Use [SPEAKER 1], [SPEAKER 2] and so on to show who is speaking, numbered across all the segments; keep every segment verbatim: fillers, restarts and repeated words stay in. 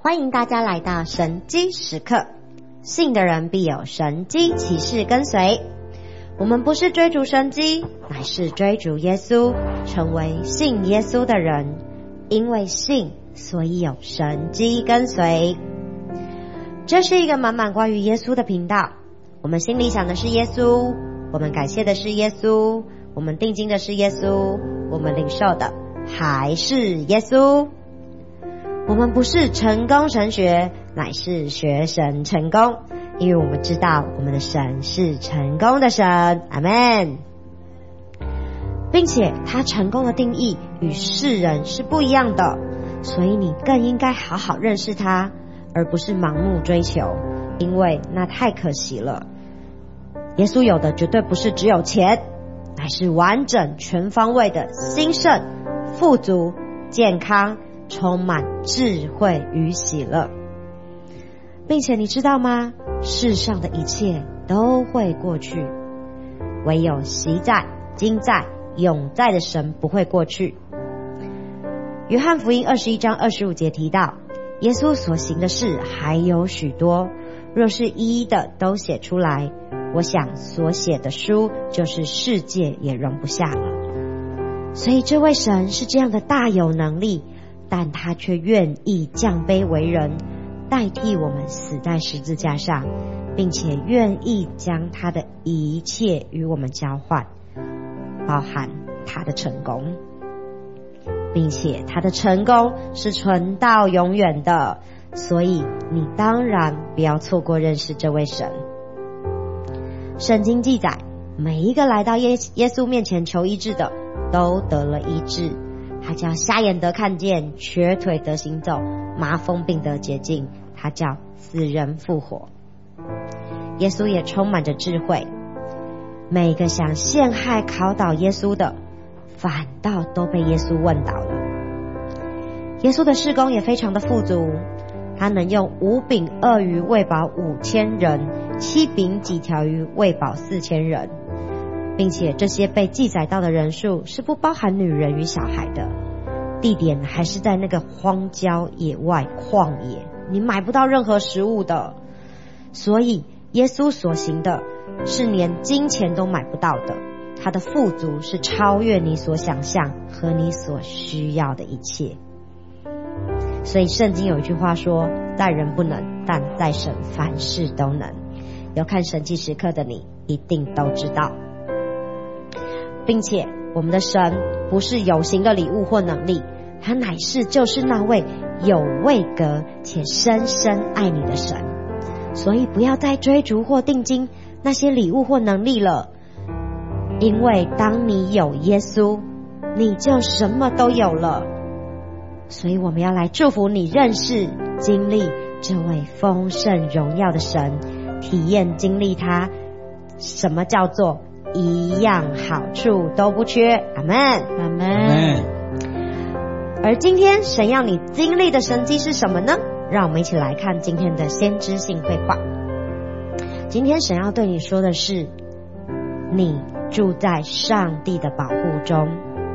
[SPEAKER 1] 欢迎大家来到神机时刻，信的人必有神机骑士跟随。我们不是追逐神机，乃是追逐耶稣，成为信耶稣的人。因为信，所以有神机跟随。这是一个满满关于耶稣的频道，我们心里想的是耶稣，我们感谢的是耶稣，我们定睛的是耶稣，我们领受的还是耶稣。我们不是成功神学，乃是学神成功，因为我们知道我们的神是成功的神，阿们。并且他成功的定义与世人是不一样的，所以你更应该好好认识他，而不是盲目追求，因为那太可惜了。耶稣有的绝对不是只有钱，乃是完整全方位的兴盛、富足、健康，充满智慧与喜乐。并且你知道吗？世上的一切都会过去，唯有昔在、今在、永在的神不会过去。约翰福音二十一章二十五节提到，耶稣所行的事还有许多，若是一一的都写出来，我想所写的书就是世界也容不下了。所以这位神是这样的大有能力，但他却愿意降卑为人，代替我们死在十字架上，并且愿意将他的一切与我们交换，包含他的成功，并且他的成功是存到永远的。所以你当然不要错过认识这位神。圣经记载，每一个来到耶耶稣面前求医治的都得了医治，他叫瞎眼得看见，瘸腿得行走，麻风病得洁净，他叫死人复活。耶稣也充满着智慧，每个想陷害考倒耶稣的，反倒都被耶稣问倒了。耶稣的事工也非常的富足，他能用五饼二鱼喂饱五千人，七饼几条鱼喂饱四千人，并且这些被记载到的人数是不包含女人与小孩的，地点还是在那个荒郊野外旷野，你买不到任何食物的。所以耶稣所行的是连金钱都买不到的，他的富足是超越你所想象和你所需要的一切。所以圣经有一句话说，在人不能，但在神凡事都能。有看神迹时刻的你一定都知道。并且我们的神不是有形的礼物或能力，他乃是就是那位有位格且深深爱你的神。所以不要再追逐或定睛那些礼物或能力了，因为当你有耶稣，你就什么都有了。所以我们要来祝福你认识经历这位丰盛荣耀的神，体验经历他什么叫做一样好处都不缺。阿们，阿们。而今天神要你经历的神迹是什么呢？让我们一起来看今天的先知性绘画。今天神要对你说的是，你住在上帝的保护中。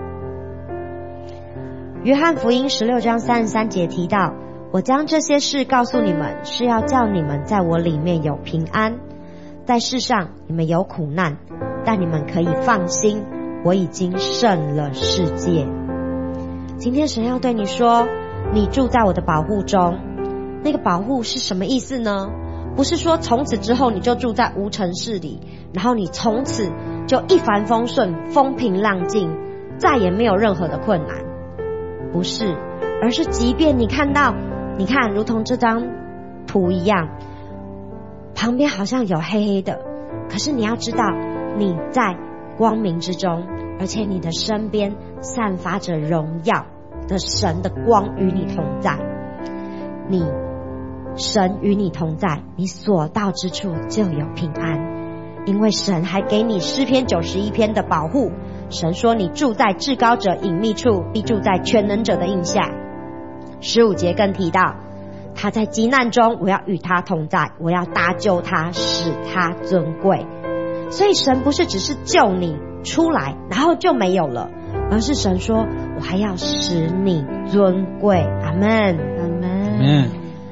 [SPEAKER 1] 约翰福音十六章三十三节提到，我将这些事告诉你们，是要叫你们在我里面有平安。在世上你们有苦难，但你们可以放心，我已经胜了世界。今天神要对你说，你住在我的保护中。那个保护是什么意思呢？不是说从此之后你就住在无尘室里，然后你从此就一帆风顺，风平浪静，再也没有任何的困难。不是，而是即便你看到，你看如同这张图一样，旁边好像有黑黑的，可是你要知道你在光明之中，而且你的身边散发着荣耀的神的光与你同在。你神与你同在，你所到之处就有平安，因为神还给你诗篇九十一篇的保护。神说，你住在至高者隐秘处，必住在全能者的荫下。十五节更提到，他在急难中，我要与他同在，我要搭救他，使他尊贵。所以神不是只是救你出来然后就没有了，而是神说，我还要使你尊贵。阿们，阿们。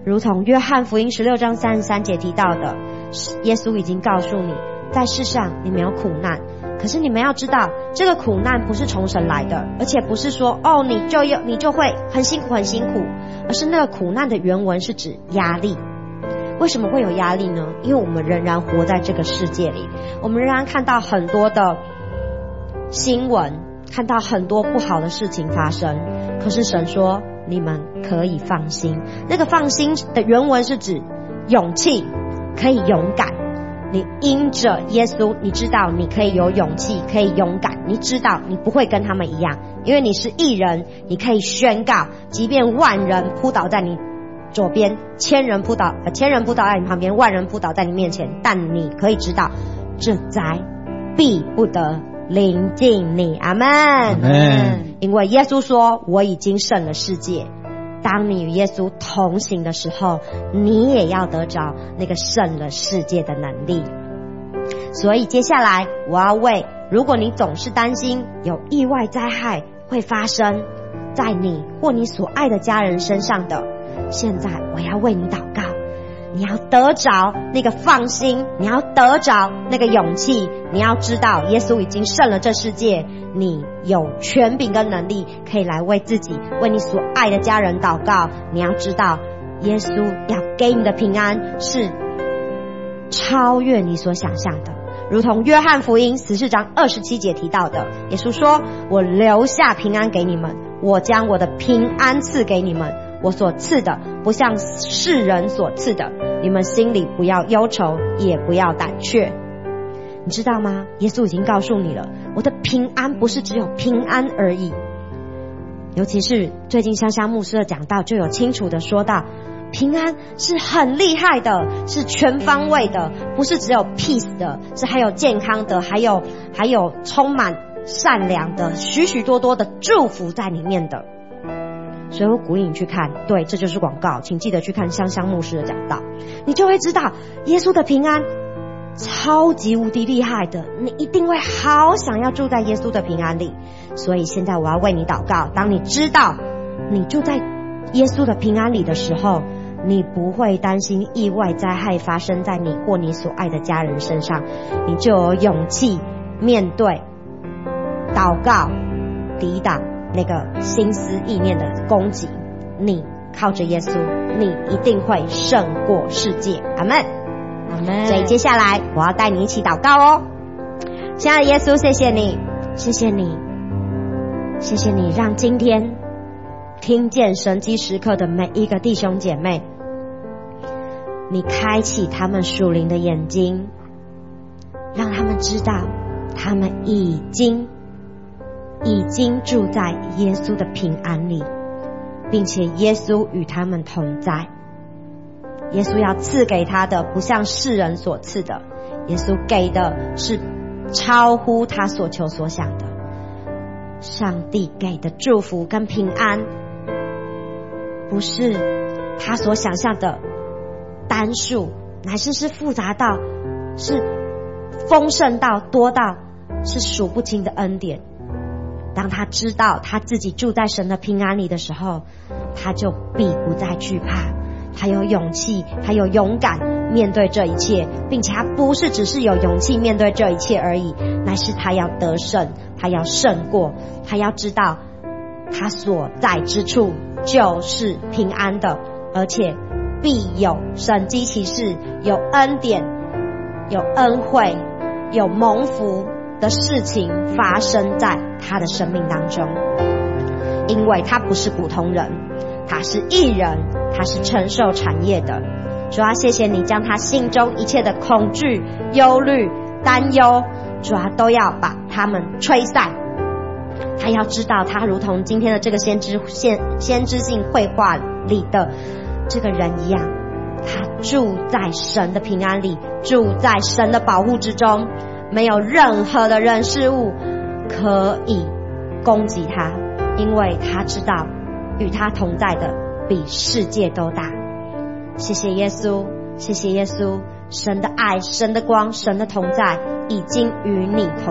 [SPEAKER 1] 如同约翰福音十六章三十三节提到的，耶稣已经告诉你，在世上你们有苦难，可是你们要知道，这个苦难不是从神来的，而且不是说哦你就有你就会很辛苦很辛苦，而是那个苦难的原文是指压力。为什么会有压力呢？因为我们仍然活在这个世界里，我们仍然看到很多的新闻，看到很多不好的事情发生，可是神说你们可以放心。那个放心的原文是指勇气，可以勇敢。你因着耶稣，你知道你可以有勇气，可以勇敢，你知道你不会跟他们一样，因为你是义人，你可以宣告，即便万人扑倒在你左边，千人扑倒呃，千人扑倒在你旁边，万人扑倒在你面前，但你可以知道这灾必不得临近你。阿们，阿们。因为耶稣说我已经胜了世界，当你与耶稣同行的时候，你也要得着那个胜了世界的能力。所以接下来我要为，如果你总是担心有意外灾害会发生在你或你所爱的家人身上的，现在我要为你祷告。你要得着那个放心，你要得着那个勇气，你要知道耶稣已经胜了这世界，你有权柄跟能力可以来为自己为你所爱的家人祷告。你要知道耶稣要给你的平安是超越你所想象的，如同约翰福音十四章二十七节提到的，耶稣说我留下平安给你们，我将我的平安赐给你们，我所赐的不像世人所赐的，你们心里不要忧愁，也不要胆怯。你知道吗？耶稣已经告诉你了，我的平安不是只有平安而已。尤其是最近香香牧师的讲道就有清楚的说到，平安是很厉害的，是全方位的，不是只有 peace 的，是还有健康的，还有还有充满善良的，许许多多的祝福在里面的。所以我鼓励你去看，对，这就是广告，请记得去看香香牧师的讲道，你就会知道耶稣的平安超级无敌厉害的，你一定会好想要住在耶稣的平安里。所以现在我要为你祷告，当你知道你住在耶稣的平安里的时候，你不会担心意外灾害发生在你或你所爱的家人身上，你就有勇气面对祷告，抵挡那个心思意念的攻击。你靠着耶稣，你一定会胜过世界。阿们，阿们。所以接下来我要带你一起祷告哦。亲爱的耶稣，谢谢你，谢谢你，谢谢你让今天听见神迹时刻的每一个弟兄姐妹，你开启他们属灵的眼睛，让他们知道他们已经已经住在耶稣的平安里，并且耶稣与他们同在。耶稣要赐给他的不像世人所赐的，耶稣给的是超乎他所求所想的。上帝给的祝福跟平安不是他所想象的单数，乃是是复杂到，是丰盛到，多到是数不清的恩典。当他知道他自己住在神的平安里的时候，他就必不再惧怕，他有勇气，他有勇敢面对这一切，并且他不是只是有勇气面对这一切而已，乃是他要得胜，他要胜过，他要知道他所在之处就是平安的，而且必有神迹奇事，有恩典，有恩惠，有蒙福的事情发生在他的生命当中。因为他不是普通人，他是义人，他是承受产业的。主啊，谢谢你将他心中一切的恐惧、忧虑、担忧，主啊，都要把他们吹散。他要知道，他如同今天的这个先知先先知性绘画里的这个人一样，他住在神的平安里，住在神的保护之中，没有任何的人事物可以攻击他，因为他知道与他同在的比世界都大。谢谢耶稣，谢谢耶稣，神的爱，神的光，神的同在已经与你同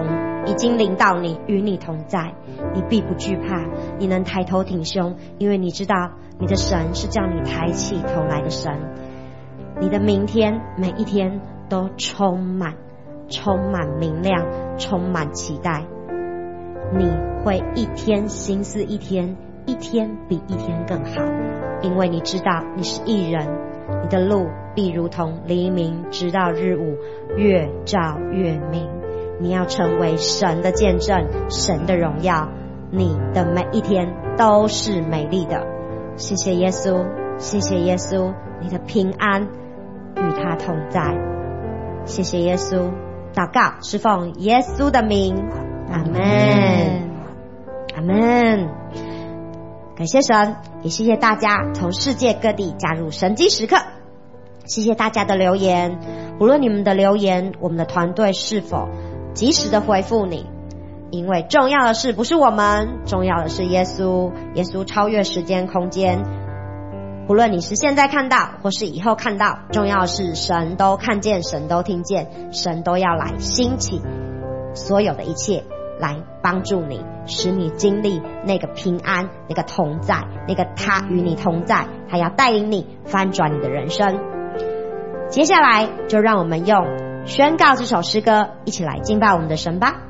[SPEAKER 1] 已经临到你，与你同在，你必不惧怕，你能抬头挺胸，因为你知道你的神是叫你抬起头来的神。你的明天每一天都充满充满明亮，充满期待，你会一天心思一天，一天比一天更好，因为你知道你是义人，你的路必如同黎明直到日午，越照越明。你要成为神的见证，神的荣耀，你的每一天都是美丽的。谢谢耶稣，谢谢耶稣，你的平安与他同在。谢谢耶稣，祷告是奉耶稣的名，阿们，阿们。感谢神，也谢谢大家从世界各地加入神迹时刻。谢谢大家的留言，无论你们的留言，我们的团队是否及时的回复你，因为重要的是不是我们，重要的是耶稣，耶稣超越时间空间。不论你是现在看到或是以后看到，重要的是神都看见，神都听见，神都要来兴起所有的一切来帮助你，使你经历那个平安，那个同在，那个他与你同在，他要带领你翻转你的人生。接下来就让我们用宣告这首诗歌一起来敬拜我们的神吧。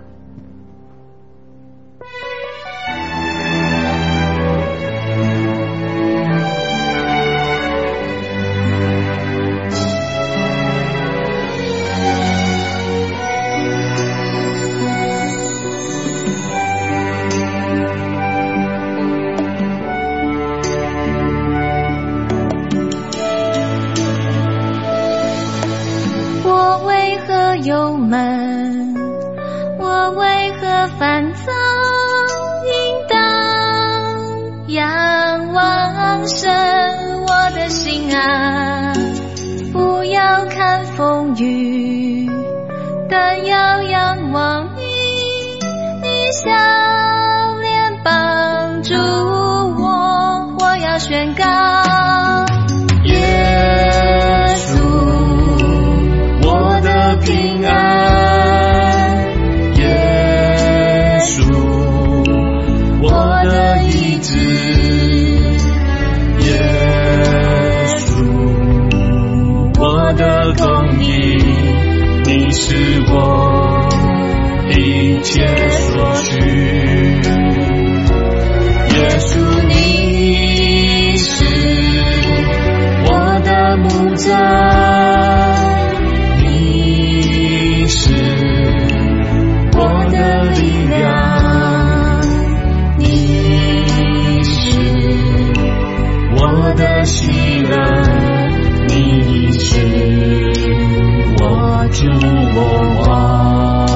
[SPEAKER 2] 忧闷，我为何烦躁？应当仰望神，我的心啊，不要看风雨，但要仰望你，你笑脸帮助我，我要宣告耶稣平安，耶稣我的医治，耶稣我的公义，你是我一切所需，耶稣你是我的牧者，是我的力量，你是我的喜乐，你是我主我王。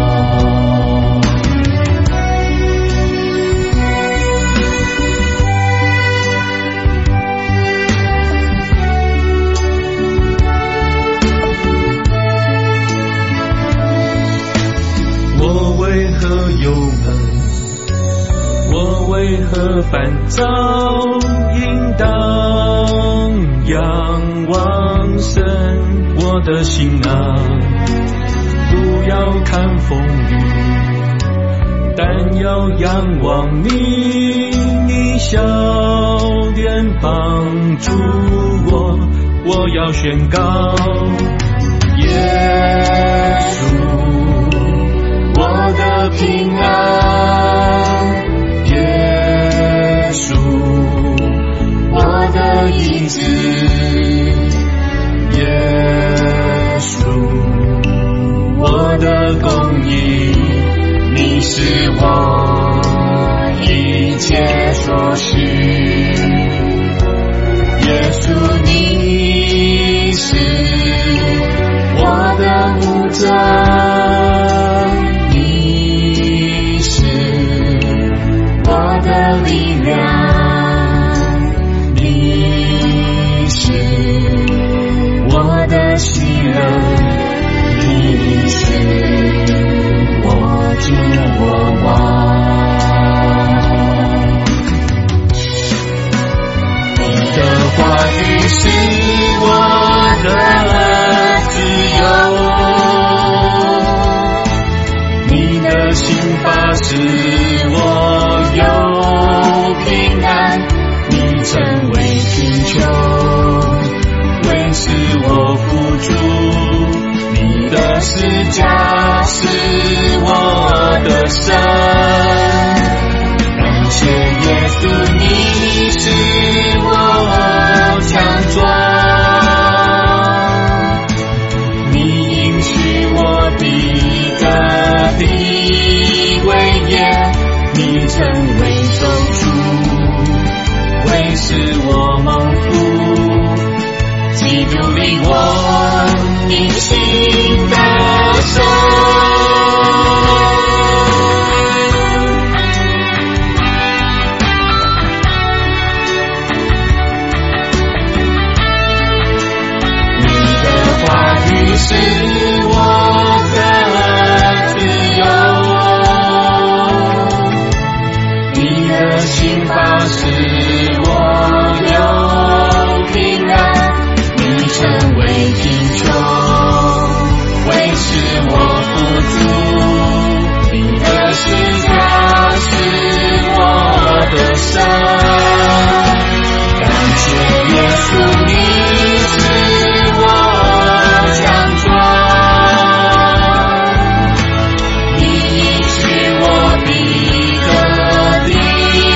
[SPEAKER 2] 为何烦躁？应当仰望神，我的心啊，不要看风雨，但要仰望你，你笑脸帮助我，我要宣告耶稣我的平安，耶稣我的医治，耶稣我的公义，你是我一切所需，耶稣你是我的牧者，你是我的力量，你是我的喜乐，你是我主我王。你的话语是我的自由，你的我付出，你的十架是我的神。感谢耶稣，你是我强壮。成为救主，为使我蒙福，基督里我因信得胜。你的话语是我的自由，心法使我有平安，你成为贫穷，为使我富足，你的十架是我的神。感谢耶稣，你是我强壮，你是我的歌地。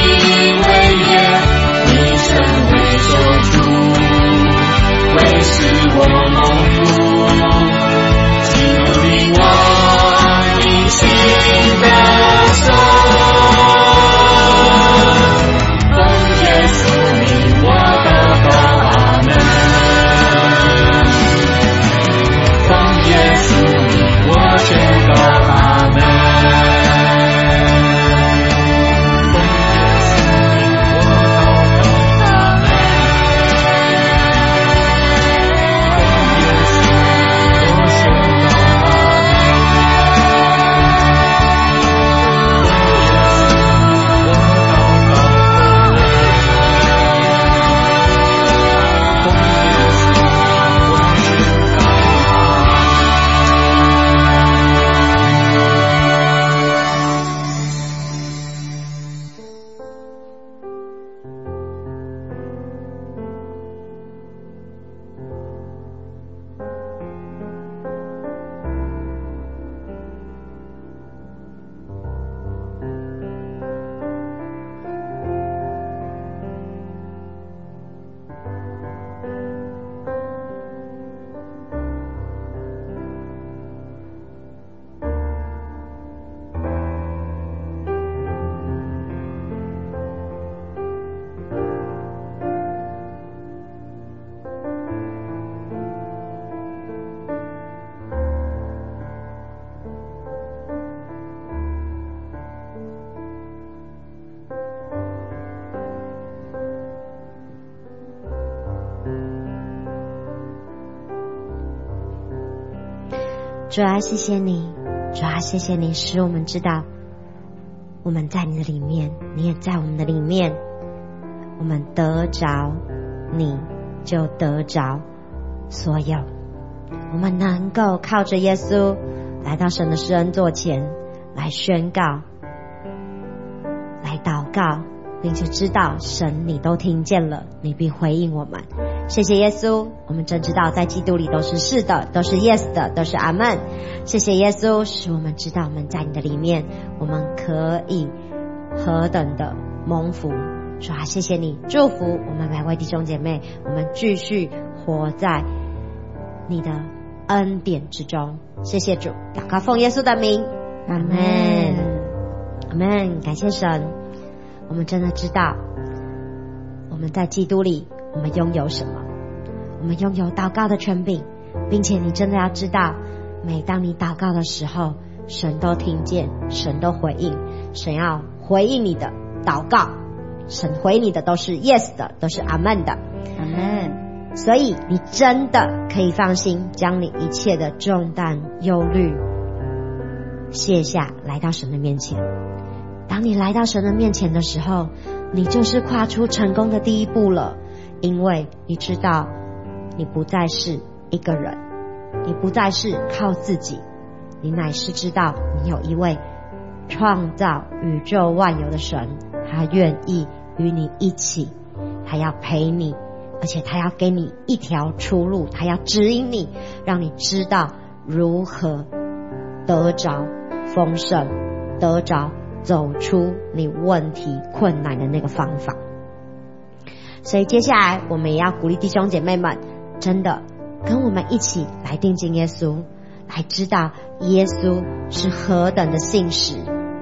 [SPEAKER 2] 为使我蒙福，基督里我因信得胜。奉耶稣名我祷告，阿们。奉耶稣名我宣告，阿们。
[SPEAKER 1] 主啊，谢谢你，主啊，谢谢你使我们知道我们在你的里面，你也在我们的里面，我们得着你就得着所有，我们能够靠着耶稣来到神的施恩座前来宣告，来祷告，并且知道神你都听见了，你必回应我们。谢谢耶稣，我们真知道在基督里都是是的，都是 yes 的，都是阿们。谢谢耶稣，使我们知道我们在你的里面，我们可以何等的蒙福。主啊，谢谢你祝福我们每位弟兄姐妹，我们继续活在你的恩典之中。谢谢主，祷告奉耶稣的名，阿们，阿们。感谢神，我们真的知道我们在基督里我们拥有什么，我们拥有祷告的权柄，并且你真的要知道，每当你祷告的时候，神都听见，神都回应，神要回应你的祷告，神回应你的都是 yes 的，都是阿们的，阿们。所以你真的可以放心，将你一切的重担忧虑卸下，来到神的面前。当你来到神的面前的时候，你就是跨出成功的第一步了，因为你知道你不再是一个人，你不再是靠自己，你乃是知道你有一位创造宇宙万有的神，他愿意与你一起，他要陪你而且他要给你一条出路，他要指引你，让你知道如何得着丰盛，得着走出你问题困难的那个方法。所以接下来我们也要鼓励弟兄姐妹们，真的跟我们一起来定睛耶稣，来知道耶稣是何等的信实。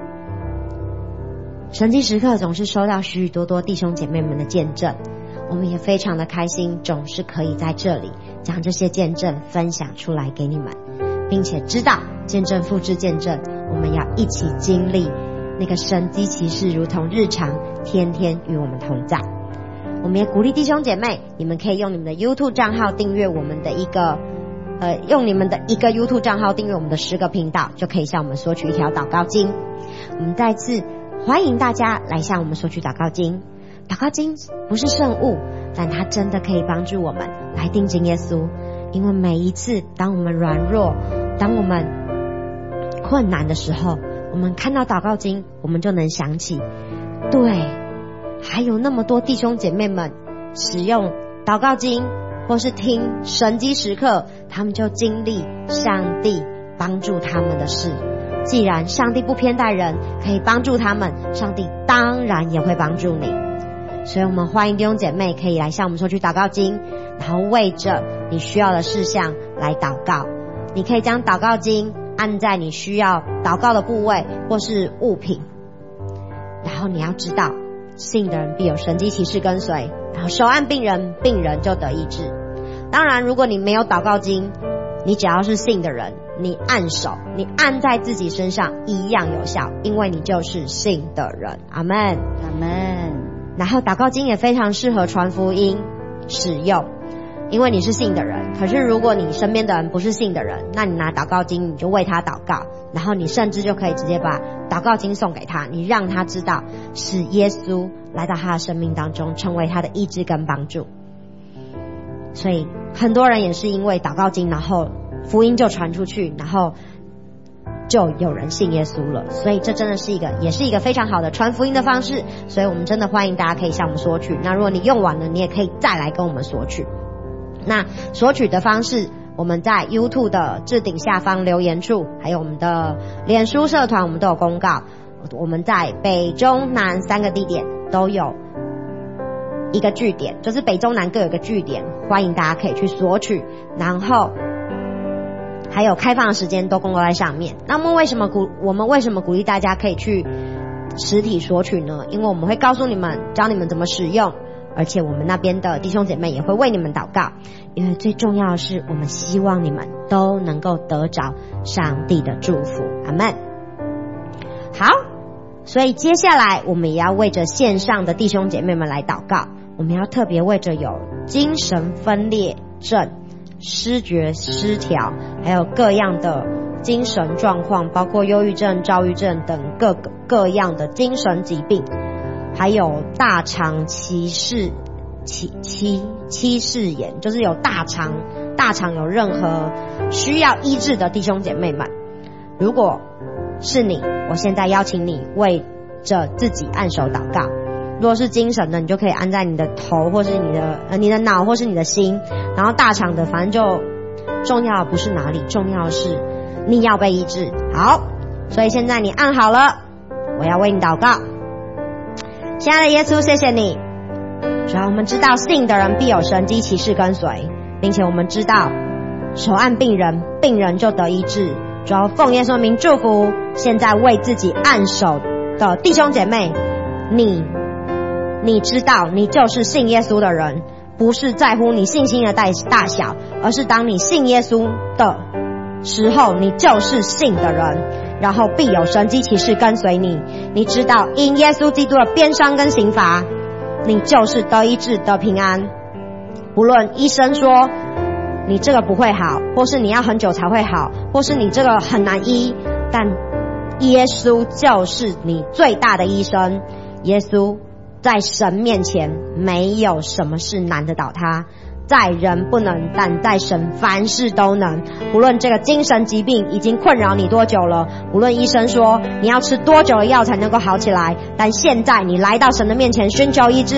[SPEAKER 1] 神迹时刻总是收到许许多多弟兄姐妹们的见证，我们也非常的开心，总是可以在这里将这些见证分享出来给你们，并且知道见证复制见证，我们要一起经历那个神迹奇事，如同日常天天与我们同在。我们也鼓励弟兄姐妹，你们可以用你们的 YouTube 账号订阅我们的一个呃，用你们的一个 YouTube 账号订阅我们的十个频道，就可以向我们索取一条祷告经。我们再次欢迎大家来向我们索取祷告经。祷告经不是圣物，但它真的可以帮助我们来定睛耶稣。因为每一次当我们软弱，当我们困难的时候，我们看到祷告经，我们就能想起，对，还有那么多弟兄姐妹们使用祷告经或是听神迹时刻，他们就经历上帝帮助他们的事。既然上帝不偏待人，可以帮助他们，上帝当然也会帮助你。所以我们欢迎弟兄姐妹可以来向我们索取祷告经，然后为着你需要的事项来祷告。你可以将祷告经按在你需要祷告的部位或是物品，然后你要知道，信的人必有神迹奇事跟随，然后手按病人，病人就得医治。当然如果你没有祷告经，你只要是信的人，你按手，你按在自己身上一样有效，因为你就是信的人。阿们，阿们。然后祷告经也非常适合传福音使用，因为你是信的人。可是如果你身边的人不是信的人，那你拿祷告经，你就为他祷告，然后你甚至就可以直接把祷告经送给他，你让他知道是耶稣来到他的生命当中，成为他的医治跟帮助。所以很多人也是因为祷告经，然后福音就传出去，然后就有人信耶稣了。所以这真的是一个也是一个非常好的传福音的方式。所以我们真的欢迎大家可以向我们索取。那如果你用完了，你也可以再来跟我们索取。那索取的方式，我们在 YouTube 的置顶下方留言处，还有我们的脸书社团，我们都有公告。我们在北中南三个地点都有一个据点，就是北中南各有一个据点，欢迎大家可以去索取，然后还有开放的时间都公告在上面。那么为什么鼓我们为什么鼓励大家可以去实体索取呢？因为我们会告诉你们，教你们怎么使用，而且我们那边的弟兄姐妹也会为你们祷告。因为最重要的是，我们希望你们都能够得着上帝的祝福。阿们。好，所以接下来我们也要为着线上的弟兄姐妹们来祷告。我们要特别为着有精神分裂症、失觉失调，还有各样的精神状况，包括忧郁症、躁郁症等各各样的精神疾病，还有大肠憩室憩憩憩室炎，就是有大肠大肠有任何需要医治的弟兄姐妹们，如果是你，我现在邀请你为着自己按手祷告。如果是精神的，你就可以按在你的头，或是你的呃你的脑，或是你的心。然后大肠的，反正就重要的不是哪里，重要的是你要被医治。好，所以现在你按好了，我要为你祷告。亲爱的耶稣，谢谢你。主要我们知道信的人必有神迹奇事跟随，并且我们知道手按病人，病人就得医治。主要奉耶稣名祝福现在为自己按手的弟兄姐妹，你你知道你就是信耶稣的人，不是在乎你信心的大小，而是当你信耶稣的时候，你就是信的人，然后必有神迹奇事跟随你。你知道因耶稣基督的鞭伤跟刑罚，你就是得医治得平安。无论医生说你这个不会好，或是你要很久才会好，或是你这个很难医，但耶稣就是你最大的医生。耶稣在神面前没有什么事难得倒他，在人不能，但在神凡事都能。无论这个精神疾病已经困扰你多久了，无论医生说你要吃多久的药才能够好起来，但现在你来到神的面前寻求医治，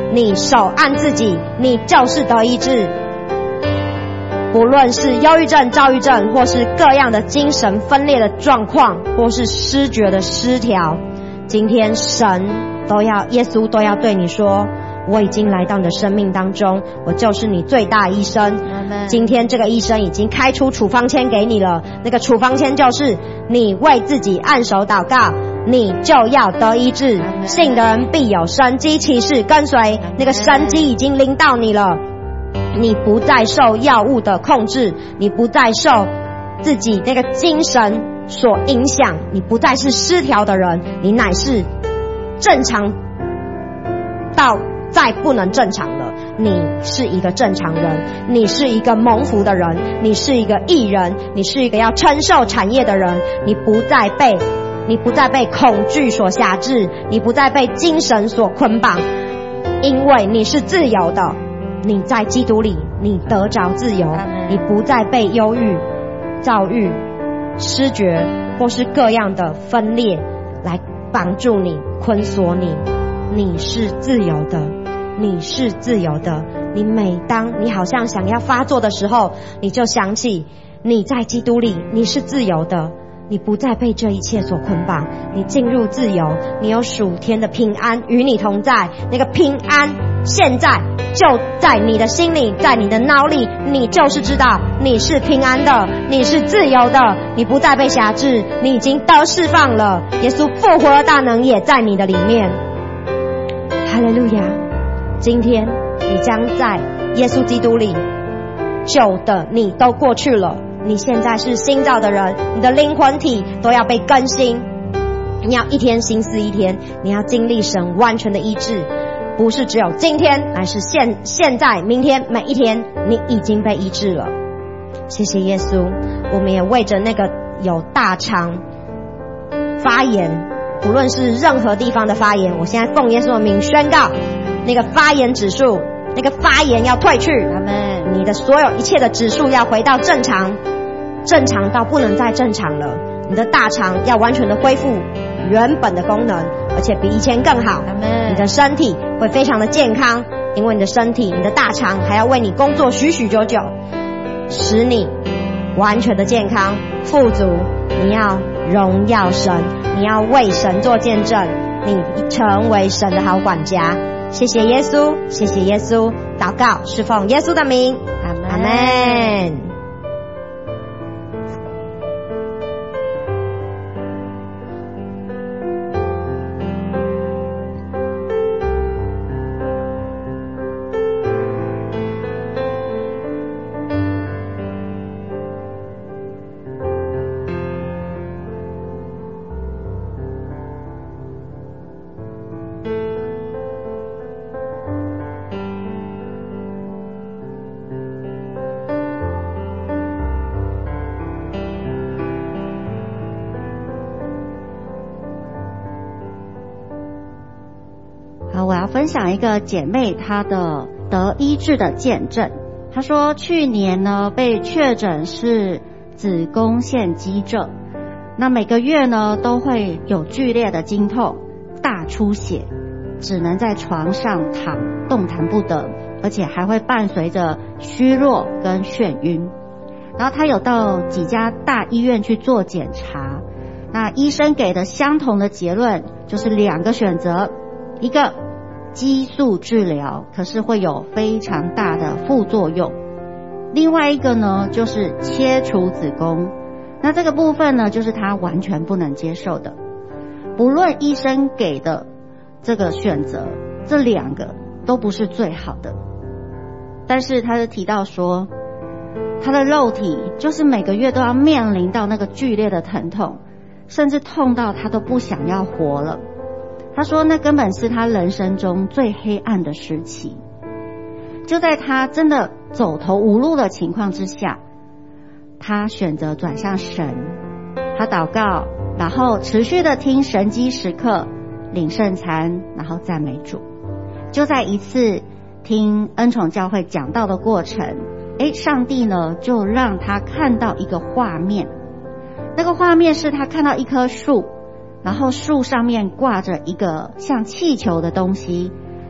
[SPEAKER 1] 你手按自己，你就是得医治。不论是忧郁症、躁郁症，或是各样的精神分裂的状况，或是失觉的失调，今天神都要，耶稣都要对你说，我已经来到你的生命当中，我就是你最大医生。今天这个医生已经开出处方签给你了，那个处方签就是你为自己按手祷告，你就要得医治。信的人必有神迹奇事跟随，那个神迹已经临到你了。你不再受药物的控制，你不再受自己那个精神所影响，你不再是失调的人，你乃是正常到再不能正常了。你是一个正常人，你是一个蒙福的人，你是一个义人，你是一个要承受产业的人。你不再被你不再被恐惧所辖制，你不再被精神所捆绑，因为你是自由的。你在基督里，你得着自由，你不再被忧郁、躁郁、失觉或是各样的分裂来绑住你、捆锁你。你是自由的，你是自由的。你每当你好像想要发作的时候，你就想起你在基督里，你是自由的，你不再被这一切所捆绑，你进入自由，你有属天的平安与你同在。那个平安现在就在你的心里，在你的脑里，你就是知道你是平安的，你是自由的，你不再被辖制，你已经得释放了。耶稣复活的大能也在你的里面。哈利路亚！今天你将在耶稣基督里，旧的你都过去了，你现在是新造的人，你的灵魂体都要被更新。你要一天新似一天，你要经历神完全的医治，不是只有今天，乃是现现在、明天每一天，你已经被医治了。谢谢耶稣。我们也为着那个有大肠发炎，不论是任何地方的发炎，我现在奉耶稣的名宣告，那个发炎指数，那个发炎要退去。阿们。你的所有一切的指数要回到正常，正常到不能再正常了。你的大肠要完全的恢复原本的功能，而且比以前更好。阿们。你的身体会非常的健康，因为你的身体，你的大肠还要为你工作许许久久，使你完全的健康富足。你要荣耀神，你要为神做见证，你成为神的好管家。谢谢耶稣，谢谢耶稣。祷告是奉耶稣的名，阿们。阿们。
[SPEAKER 3] 我要分享一个姐妹她的得医治的见证。她说去年呢被确诊是子宫腺肌症，那每个月呢都会有剧烈的经痛、大出血，只能在床上躺，动弹不得，而且还会伴随着虚弱跟眩晕。然后她有到几家大医院去做检查，那医生给的相同的结论就是两个选择，一个激素治疗，可是会有非常大的副作用。另外一个呢，就是切除子宫。那这个部分呢，就是他完全不能接受的。不论医生给的这个选择，这两个都不是最好的。但是他就提到说，他的肉体就是每个月都要面临到那个剧烈的疼痛，甚至痛到他都不想要活了。他说那根本是他人生中最黑暗的时期。就在他真的走投无路的情况之下，他选择转向神，他祷告，然后持续的听神迹时刻，领圣餐，然后赞美主。就在一次听恩宠教会讲道的过程，诶，上帝呢就让他看到一个画面。那个画面是他看到一棵树，然后树上面挂着一个像气球的东西，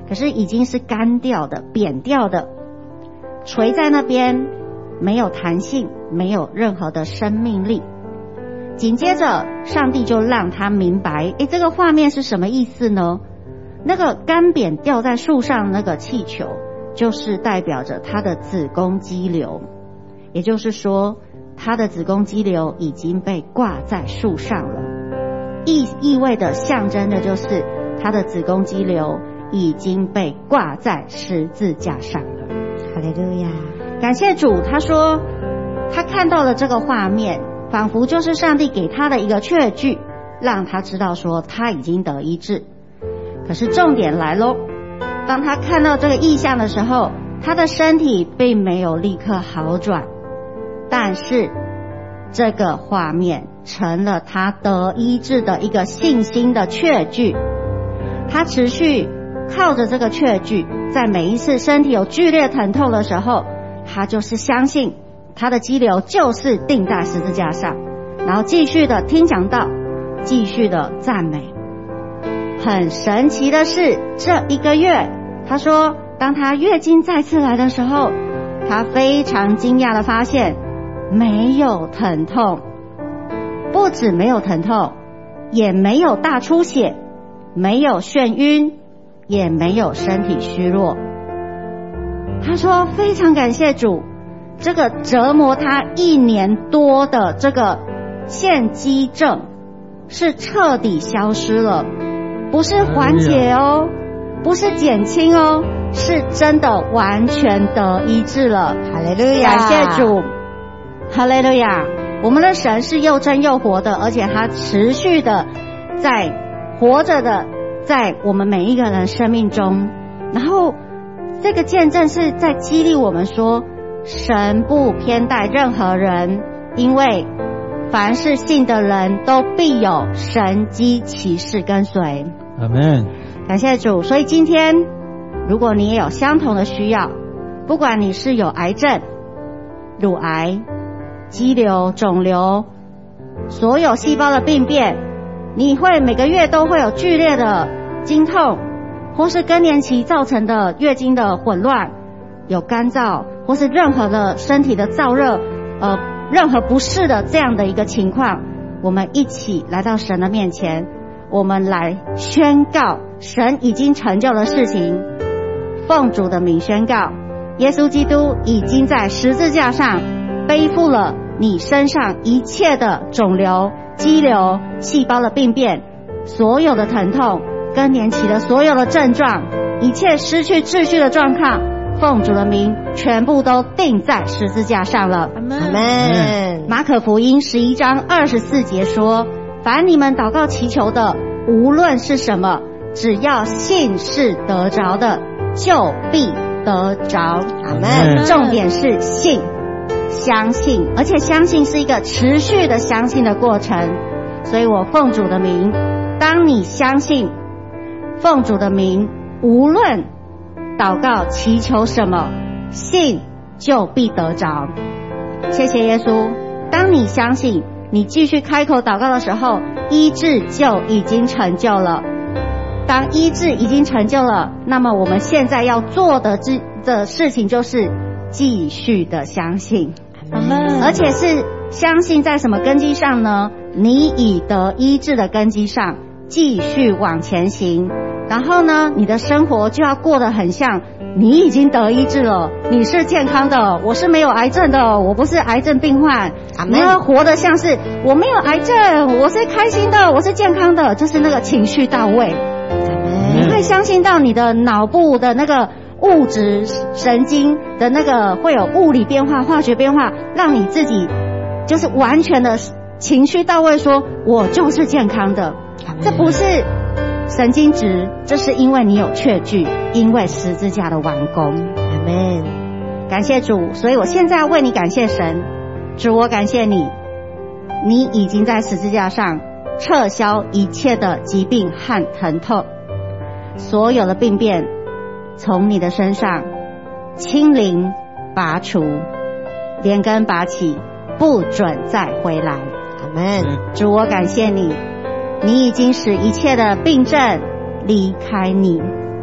[SPEAKER 3] 可是已经是干掉的、扁掉的，垂在那边，没有弹性，没有任何的生命力。紧接着上帝就让他明白，诶，这个画面是什么意思呢？那个干扁吊在树上那个气球，就是代表着他的子宫肌瘤，也就是说他的子宫肌瘤已经被挂在树上了，意意味的象征的就是他的子宫肌瘤已经被挂在十字架上了。
[SPEAKER 1] 哈利路亚，
[SPEAKER 3] 感谢主。他说他看到了这个画面，仿佛就是上帝给他的一个确据，让他知道说他已经得医治。可是重点来咯，当他看到这个异象的时候，他的身体并没有立刻好转，但是这个画面成了他得医治的一个信心的确据。他持续靠着这个确据，在每一次身体有剧烈疼痛的时候，他就是相信他的肌瘤就是钉在十字架上，然后继续的听讲道，继续的赞美。很神奇的是，这一个月，他说当他月经再次来的时候，他非常惊讶的发现没有疼痛，不止没有疼痛，也没有大出血，没有眩晕，也没有身体虚弱。他说非常感谢主，这个折磨他一年多的这个腺肌症是彻底消失了，不是缓解哦，不是减轻哦，是真的完全得医治了。
[SPEAKER 1] 哈利路亚，
[SPEAKER 3] 感谢主，哈利路亚。我们的神是又真又活的，而且他持续的在活着的，在我们每一个人生命中。然后这个见证是在激励我们说，神不偏待任何人，因为凡是信的人都必有神迹奇事跟随。
[SPEAKER 2] 阿们。
[SPEAKER 3] 感谢主。所以今天如果你也有相同的需要，不管你是有癌症、乳癌、肌瘤、肿瘤，所有细胞的病变，你会每个月都会有剧烈的经痛，或是更年期造成的月经的混乱，有干燥或是任何的身体的燥热，呃，任何不适的这样的一个情况，我们一起来到神的面前，我们来宣告神已经成就的事情。奉主的名宣告，耶稣基督已经在十字架上背负了你身上一切的肿瘤、肌瘤、细胞的病变，所有的疼痛、更年期的所有的症状，一切失去秩序的状况，奉主的名全部都钉在十字架上了。
[SPEAKER 1] 阿们。
[SPEAKER 3] 马可福音十一章二十四节说，凡你们祷告祈求的，无论是什么，只要信是得着的，就必得着。
[SPEAKER 1] 阿们。
[SPEAKER 3] 重点是信，相信，而且相信是一个持续的相信的过程。所以我奉主的名，当你相信奉主的名，无论祷告祈求什么，信就必得着。谢谢耶稣。当你相信，你继续开口祷告的时候，医治就已经成就了。当医治已经成就了，那么我们现在要做的的事情就是继续的相信。
[SPEAKER 1] 阿们。
[SPEAKER 3] 而且是相信在什么根基上呢？你以得医治的根基上继续往前行，然后呢，你的生活就要过得很像你已经得医治了，你是健康的，我是没有癌症的，我不是癌症病患。你要活得像是我没有癌症，我是开心的，我是健康的，就是那个情绪到位。你会相信到你的脑部的那个物质神经的那个会有物理变化、化学变化，让你自己就是完全的情绪到位，说我就是健康的。这不是神经质，这是因为你有确据，因为十字架的完工。
[SPEAKER 1] 阿们。
[SPEAKER 3] 感谢主。所以我现在要为你感谢神。主，我感谢你，你已经在十字架上撤销一切的疾病和疼痛，所有的病变从你的身上清零拔除，连根拔起，不准再回来。
[SPEAKER 1] 阿们。
[SPEAKER 3] 主，我感谢你，你已经使一切的病症离开你，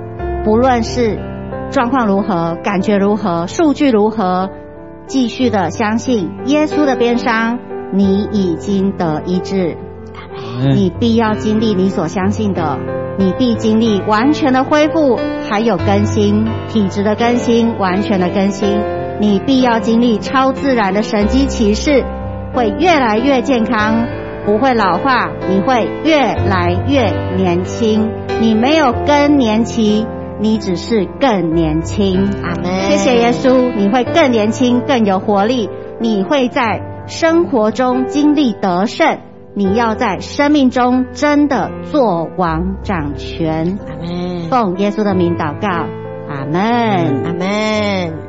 [SPEAKER 3] 不论是状况如何，感觉如何，数据如何，继续的相信耶稣的鞭伤，你已经得医治。你必要经历你所相信的，你必经历完全的恢复，还有更新，体质的更新，完全的更新。你必要经历超自然的神迹奇事，会越来越健康，不会老化，你会越来越年轻。你没有更年期，你只是更年轻。
[SPEAKER 1] 阿们。
[SPEAKER 3] 谢谢耶稣，你会更年轻，更有活力，你会在生活中经历得胜，你要在生命中真的做王掌权。
[SPEAKER 1] 阿们。
[SPEAKER 3] 奉耶稣的名祷告，阿们，
[SPEAKER 1] 阿们。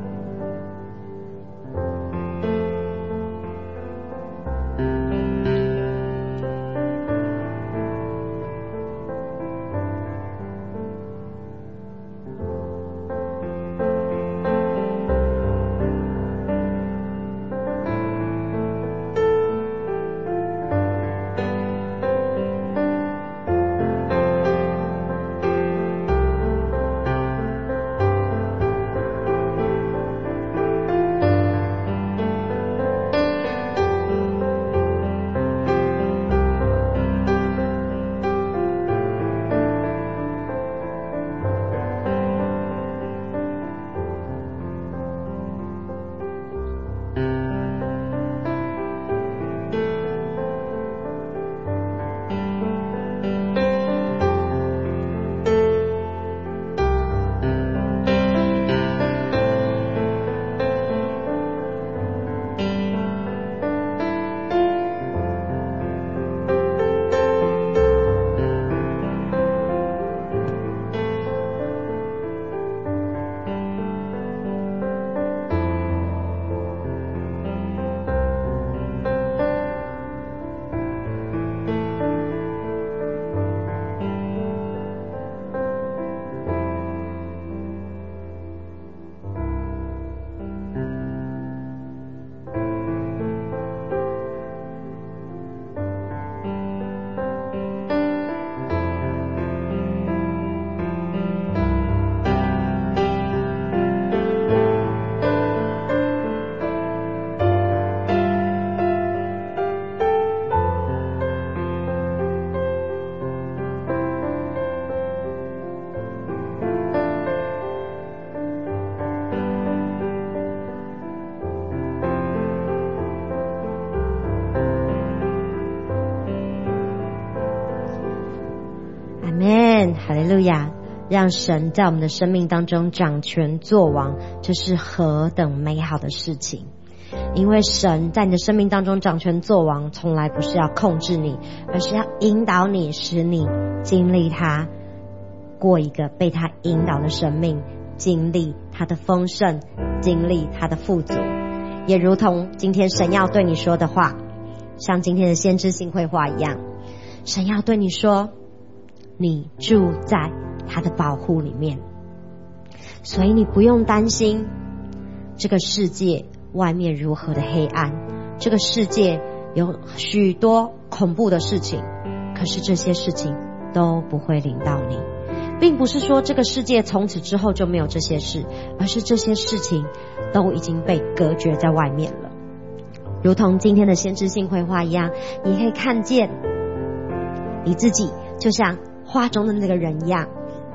[SPEAKER 1] 哈利路亚！让神在我们的生命当中掌权作王，这是何等美好的事情。因为神在你的生命当中掌权作王，从来不是要控制你，而是要引导你，使你经历他，过一个被他引导的生命，经历他的丰盛，经历他的富足。也如同今天神要对你说的话，像今天的先知性会话一样，神要对你说，你住在他的保护里面，所以你不用担心这个世界外面如何的黑暗，这个世界有许多恐怖的事情，可是这些事情都不会临到你。并不是说这个世界从此之后就没有这些事，而是这些事情都已经被隔绝在外面了。如同今天的先知性绘画一样，你可以看见你自己就像画中的那个人一样，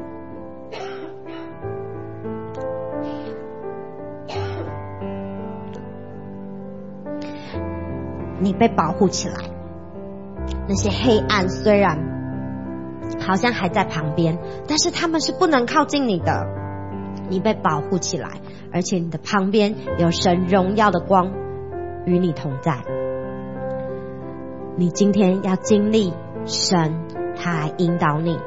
[SPEAKER 1] 你被保护起来。那些黑暗虽然好像还在旁边，但是他们是不能靠近你的。你被保护起来，而且你的旁边有神荣耀的光与你同在。你今天要经历神他来引导你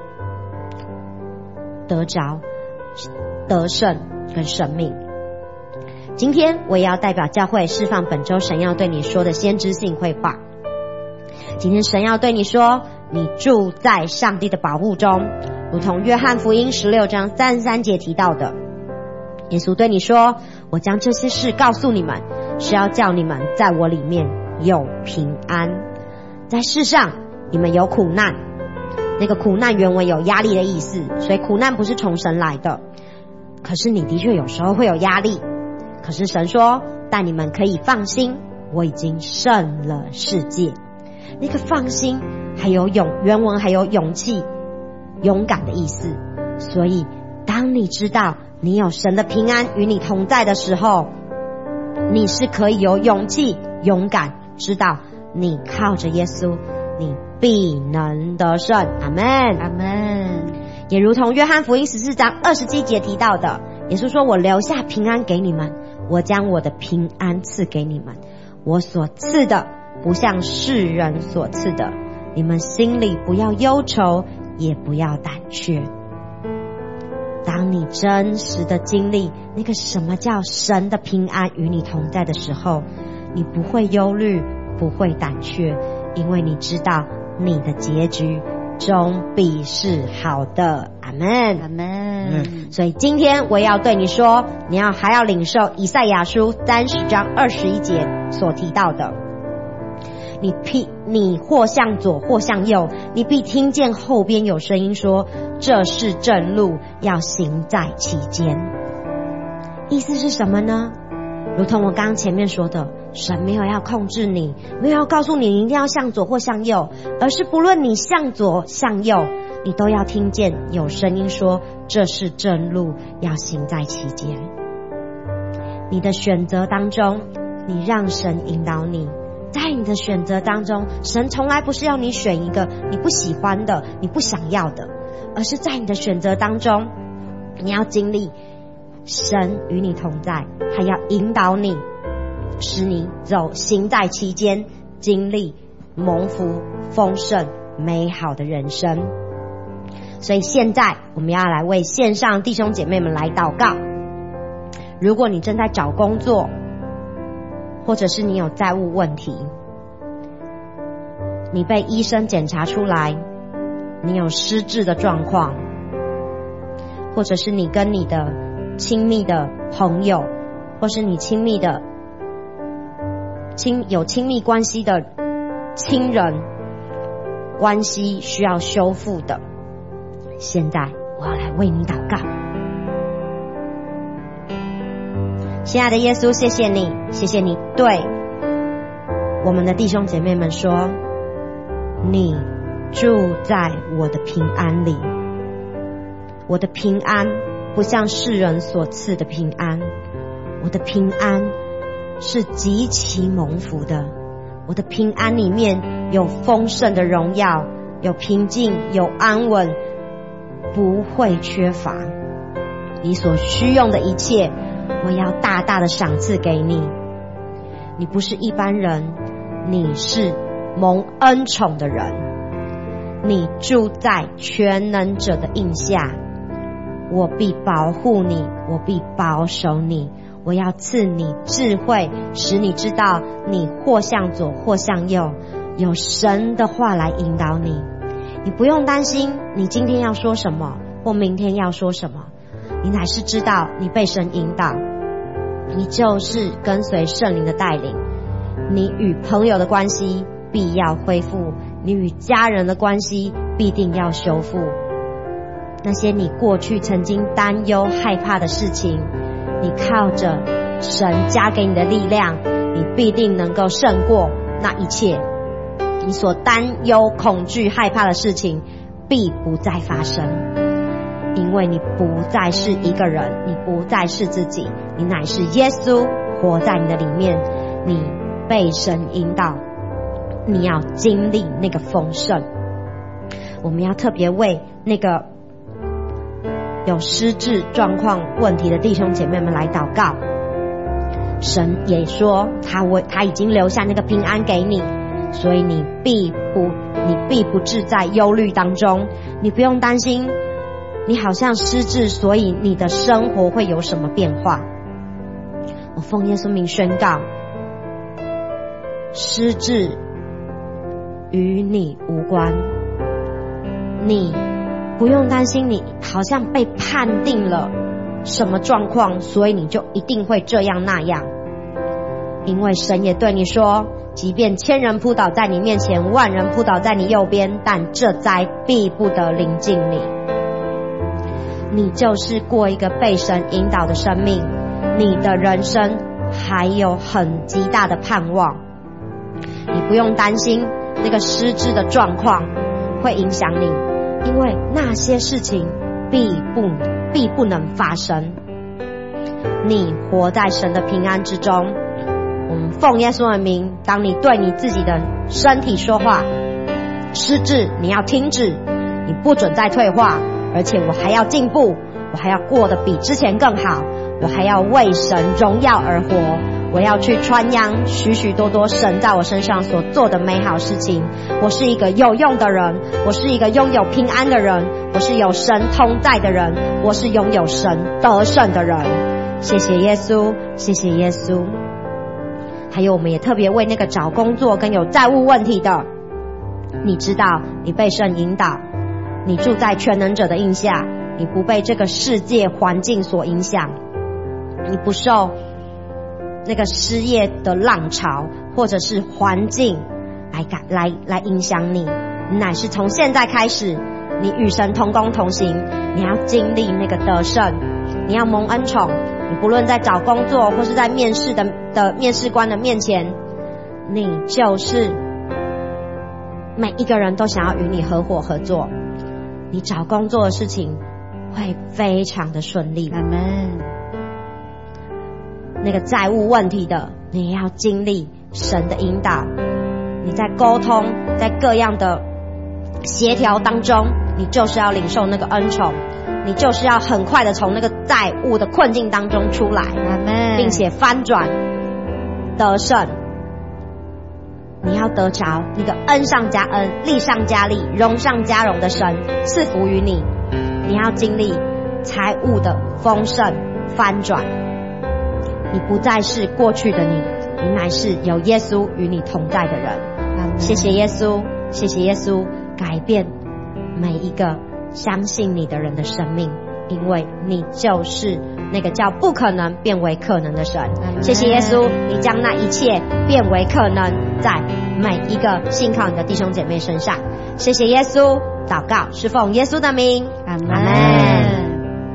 [SPEAKER 1] 得着得胜跟生命。今天我也要代表教会释放本周神要对你说的先知性绘画。今天神要对你说，你住在上帝的保护中，如同约翰福音十六章三十三节提到的。耶稣对你说，我将这些事告诉你们，是要叫你们在我里面有平安。在世上你们有苦难， 那个苦难原文有压力的意思，所以苦难不是从神来的。可是你的确有时候会有压力，可是神说，但你们可以放心，我已经胜了世界。那个放心还有勇，原文还有勇气、勇敢的意思。所以当你知道你有神的平安与你同在的时候，你是可以有勇气、勇敢，知道你靠着耶稣，你必能得胜。阿们，
[SPEAKER 3] 阿们。
[SPEAKER 1] 也如同约翰福音十四章二十七节提到的，耶稣说，我留下平安给你们，我将我的平安赐给你们，我所赐的不像世人所赐的，你们心里不要忧愁，也不要胆怯。当你真实的经历那个什么叫神的平安与你同在的时候，你不会忧虑，不会胆怯，因为你知道你的结局终必是好的。阿们，
[SPEAKER 3] 阿们。
[SPEAKER 1] 所以今天我也要对你说，你要还要领受以赛亚书三十章二十一节所提到的，你必你或向左或向右，你必听见后边有声音说，这是正路，要行在其间。意思是什么呢？如同我刚刚前面说的，神没有要控制你，没有要告诉你你一定要向左或向右，而是不论你向左向右，你都要听见有声音说，这是正路，要行在其间。你的选择当中，你让神引导你，在你的选择当中，神从来不是要你选一个你不喜欢的、你不想要的，而是在你的选择当中，你要经历神与你同在，还要引导你，使你走行在其间，经历蒙福、丰盛、美好的人生。所以现在我们要来为线上弟兄姐妹们来祷告。如果你正在找工作，或者是你有债务问题，你被医生检查出来你有失智的状况，或者是你跟你的亲密的朋友，或是你亲密的亲有亲密关系的亲人关系需要修复的，现在我要来为你祷告。亲爱的耶稣，谢谢你，谢谢你对我们的弟兄姐妹们说，你住在我的平安里。我的平安不像世人所赐的平安，我的平安是极其蒙福的。我的平安里面有丰盛的荣耀，有平静，有安稳，不会缺乏。你所需用的一切，我要大大的赏赐给你。你不是一般人，你是蒙恩宠的人，你住在全能者的荫下。我必保护你，我必保守你，我要赐你智慧，使你知道你或向左或向右，有神的话来引导你。你不用担心你今天要说什么，或明天要说什么，你乃是知道你被神引导，你就是跟随圣灵的带领。你与朋友的关系必要恢复，你与家人的关系必定要修复。那些你过去曾经担忧害怕的事情，你靠着神加给你的力量，你必定能够胜过那一切。你所担忧恐惧害怕的事情必不再发生，因为你不再是一个人，你不再是自己，你乃是耶稣活在你的里面，你被神引导，你要经历那个丰盛。我们要特别为那个有失智状况问题的弟兄姐妹们来祷告。神也说他为他已经留下那个平安给你，所以你必不你必不致在忧虑当中。你不用担心你好像失智，所以你的生活会有什么变化。我奉耶稣名宣告，失智与你无关。你不用担心你好像被判定了什么状况，所以你就一定会这样那样。因为神也对你说， 即便千人扑倒在你面前，万人扑倒在你右边，但这灾必不得临近你。你就是过一个被神引导的生命，你的人生还有很极大的盼望。你不用担心那个失智的状况会影响你，因为那些事情必不必不能发生。你活在神的平安之中。我们奉耶稣的名，当你对你自己的身体说话，失智你要停止，你不准再退化，而且我还要进步，我还要过得比之前更好，我还要为神荣耀而活，我要去传扬许许多多神在我身上所做的美好事情。我是一个有用的人，我是一个拥有平安的人，我是有神同在的人，我是拥有神得胜的人。谢谢耶稣，谢谢耶稣。还有我们也特别为那个找工作跟有债务问题的，你知道你被神引导，你住在全能者的荫下，你不被这个世界环境所影响，你不受那个失业的浪潮或者是环境来来来影响你，你乃是从现在开始，你与神同工同行，你要经历那个得胜，你要蒙恩宠。你不论在找工作或是在面试的的面试官的面前，你就是每一个人都想要与你合伙合作，你找工作的事情会非常的顺利。
[SPEAKER 3] 阿们。
[SPEAKER 1] 那个债务问题的，你要经历神的引导，你在沟通，在各样的协调当中，你就是要领受那个恩宠，你就是要很快的从那个债务的困境当中出来，并且翻转得胜。你要得着那个恩上加恩，利上加利，荣上加荣的神赐福于你。你要经历财务的丰盛翻转，你不再是过去的你，你乃是有耶稣与你同在的人。谢谢耶稣，谢谢耶稣改变每一个相信你的人的生命，因为你就是那个叫不可能变为可能的神。谢谢耶稣，你将那一切变为可能在每一个信靠你的弟兄姐妹身上。谢谢耶稣，祷告是奉耶稣的名，阿们。阿们。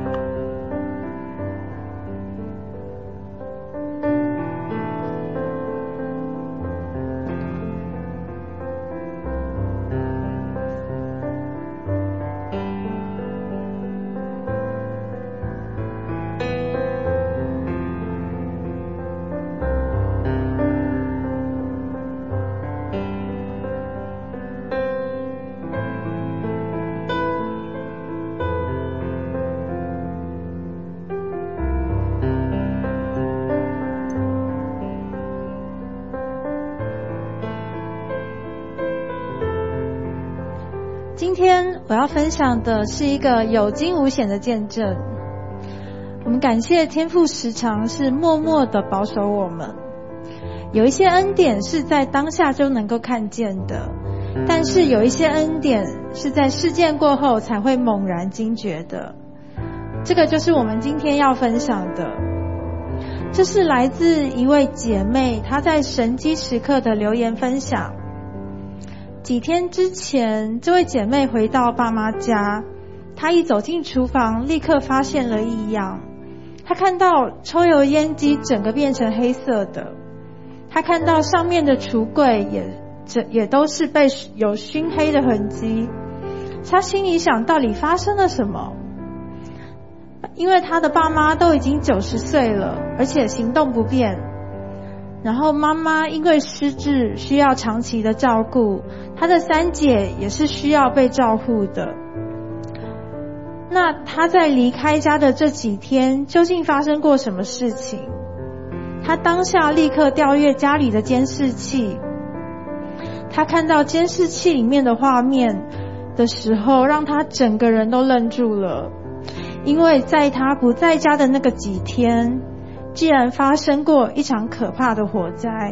[SPEAKER 4] 今天我要分享的是一个有惊无险的见证。我们感谢天父时常是默默的保守我们，有一些恩典是在当下就能够看见的，但是有一些恩典是在事件过后才会猛然惊觉的。这个就是我们今天要分享的。这是来自一位姐妹她在神机时刻的留言分享。几天之前，这位姐妹回到爸妈家，她一走进厨房，立刻发现了异样。她看到抽油烟机整个变成黑色的，她看到上面的橱柜也这也都是被有熏黑的痕迹。她心里想，到底发生了什么？因为她的爸妈都已经九十岁了，而且行动不便。然后妈妈因为失智需要长期的照顾，她的三姐也是需要被照顾的。那她在离开家的这几天究竟发生过什么事情？她当下立刻调阅家里的监视器，她看到监视器里面的画面的时候，让她整个人都愣住了。因为在她不在家的那个几天，既然发生过一场可怕的火灾。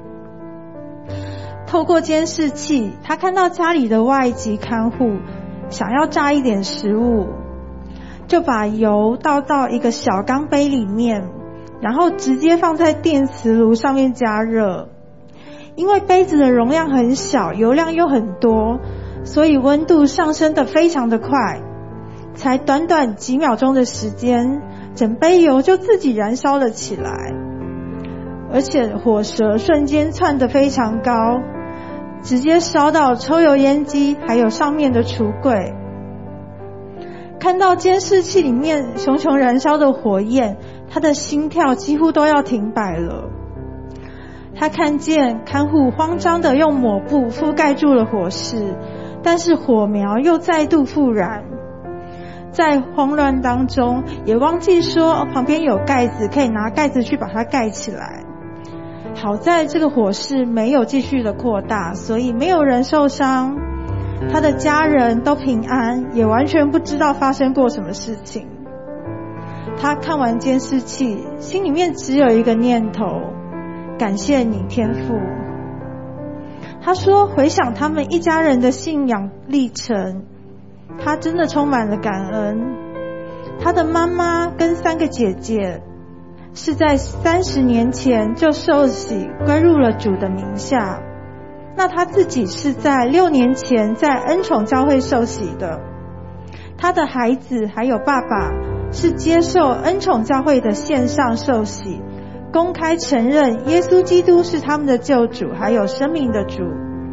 [SPEAKER 4] 透过监视器，他看到家里的外籍看护想要炸一点食物，就把油倒到一个小钢杯里面，然后直接放在电磁炉上面加热。 因为杯子的容量很小，油量又很多，所以温度上升得非常的快，才短短几秒钟的时间，整杯油就自己燃烧了起来，而且火舌瞬间窜得非常高，直接烧到抽油烟机还有上面的橱柜。看到监视器里面熊熊燃烧的火焰，他的心跳几乎都要停摆了。他看见看护慌张地用抹布覆盖住了火势，但是火苗又再度复燃。在慌乱当中，也忘记说旁边有盖子，可以拿盖子去把它盖起来。好在这个火势没有继续的扩大，所以没有人受伤，他的家人都平安，也完全不知道发生过什么事情。他看完监视器，心里面只有一个念头：感谢你，天父。他说回想他们一家人的信仰历程，他真的充满了感恩。他的妈妈跟三个姐姐是在三十年前就受洗归入了主的名下，那他自己是在六年前在恩宠教会受洗的。他的孩子还有爸爸是接受恩宠教会的线上受洗，公开承认耶稣基督是他们的救主还有生命的主。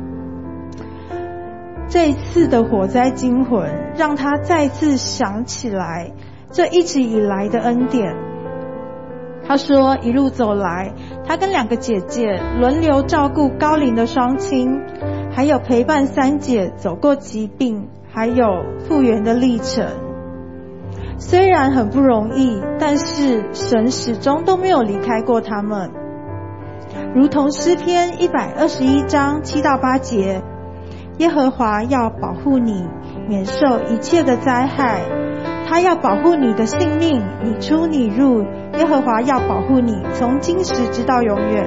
[SPEAKER 4] 这一次的火灾惊魂让他再次想起来这一直以来的恩典。他说一路走来，他跟两个姐姐轮流照顾高龄的双亲，还有陪伴三姐走过疾病还有复原的历程。虽然很不容易，但是神始终都没有离开过他们。如同诗篇一百二十一章七到八节，耶和华要保护你，免受一切的灾害，他要保护你的性命，你出你入，耶和华要保护你，从今时直到永远。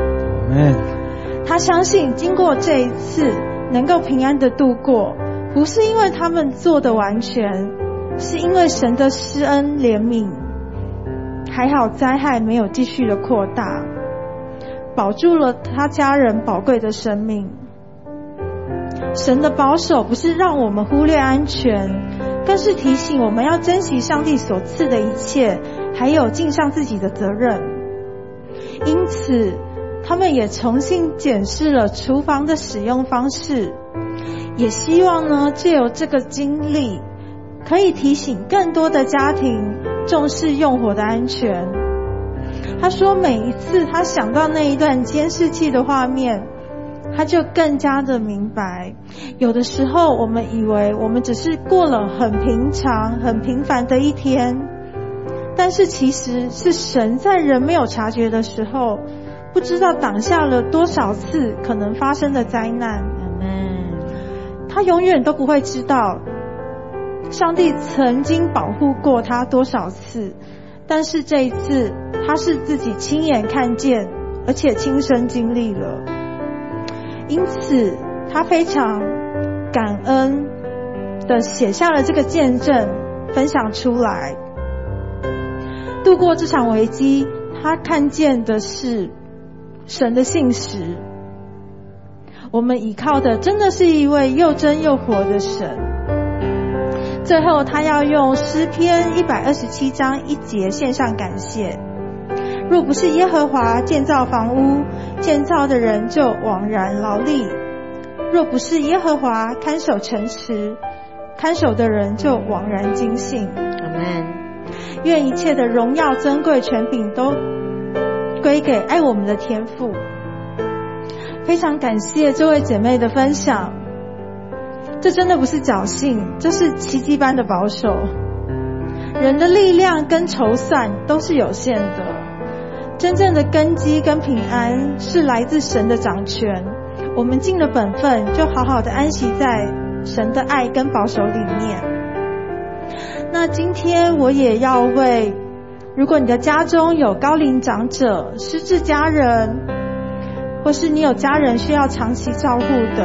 [SPEAKER 2] Amen。
[SPEAKER 4] 他相信经过这一次能够平安的度过，不是因为他们做的完全，是因为神的施恩怜悯。还好灾害没有继续的扩大，保住了他家人宝贵的生命。神的保守不是让我们忽略安全，更是提醒我们要珍惜上帝所赐的一切，还有尽上自己的责任。因此他们也重新检视了厨房的使用方式，也希望呢藉由这个经历可以提醒更多的家庭重视用火的安全。他说每一次他想到那一段监视器的画面，他就更加的明白，有的时候我们以为我们只是过了很平常很平凡的一天，但是其实是神在人没有察觉的时候，不知道挡下了多少次可能发生的灾难。他永远都不会知道上帝曾经保护过他多少次，但是这一次他是自己亲眼看见，而且亲身经历了。因此他非常感恩的写下了这个见证，分享出来。度过这场危机，他看见的是神的信实。我们依靠的真的是一位又真又活的神。最后他要用诗篇一百二十七章一节献上感谢。若不是耶和华建造房屋，建造的人就枉然劳力；若不是耶和华看守城池，看守的人就枉然警醒。
[SPEAKER 1] 阿们。
[SPEAKER 4] 愿一切的荣耀尊贵权柄都归给爱我们的天父。非常感谢这位姐妹的分享，这真的不是侥幸，这是奇迹般的保守。人的力量跟筹算都是有限的，真正的根基跟平安是来自神的掌权。我们尽了本分，就好好的安息在神的爱跟保守里面。那今天我也要为，如果你的家中有高龄长者、失智家人，或是你有家人需要长期照顾的，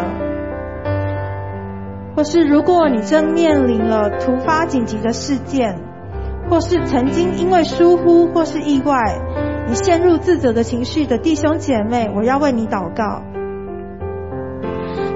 [SPEAKER 4] 或是如果你正面临了突发紧急的事件，或是曾经因为疏忽或是意外你陷入自责的情绪的弟兄姐妹，我要为你祷告。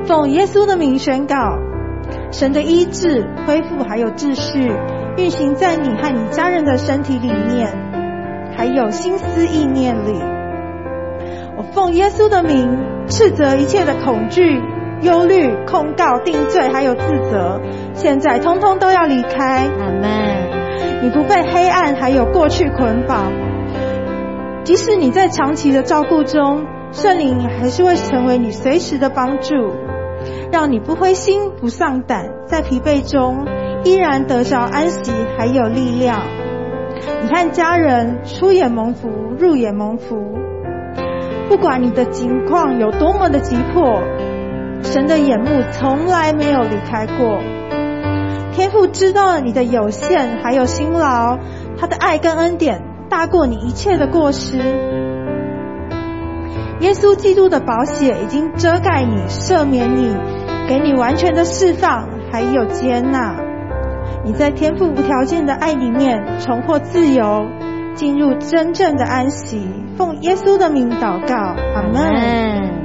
[SPEAKER 4] 奉耶稣的名宣告，神的医治、恢复还有秩序运行在你和你家人的身体里面，还有心思意念里。我奉耶稣的名斥责一切的恐惧、忧虑、控告、定罪还有自责，现在通通都要离开。
[SPEAKER 3] 阿们。
[SPEAKER 4] 你不被黑暗还有过去捆绑，即使你在长期的照顾中，圣灵还是会成为你随时的帮助，让你不灰心不丧胆，在疲惫中依然得着安息还有力量。你看家人出也蒙福，入也蒙福，不管你的情况有多么的急迫，神的眼目从来没有离开过。天父知道了你的有限还有辛劳，他的爱跟恩典大过你一切的过失。耶稣基督的宝血已经遮盖你，赦免你，给你完全的释放还有接纳。你在天父无条件的爱里面重获自由，进入真正的安息。奉耶稣的名祷告，阿们。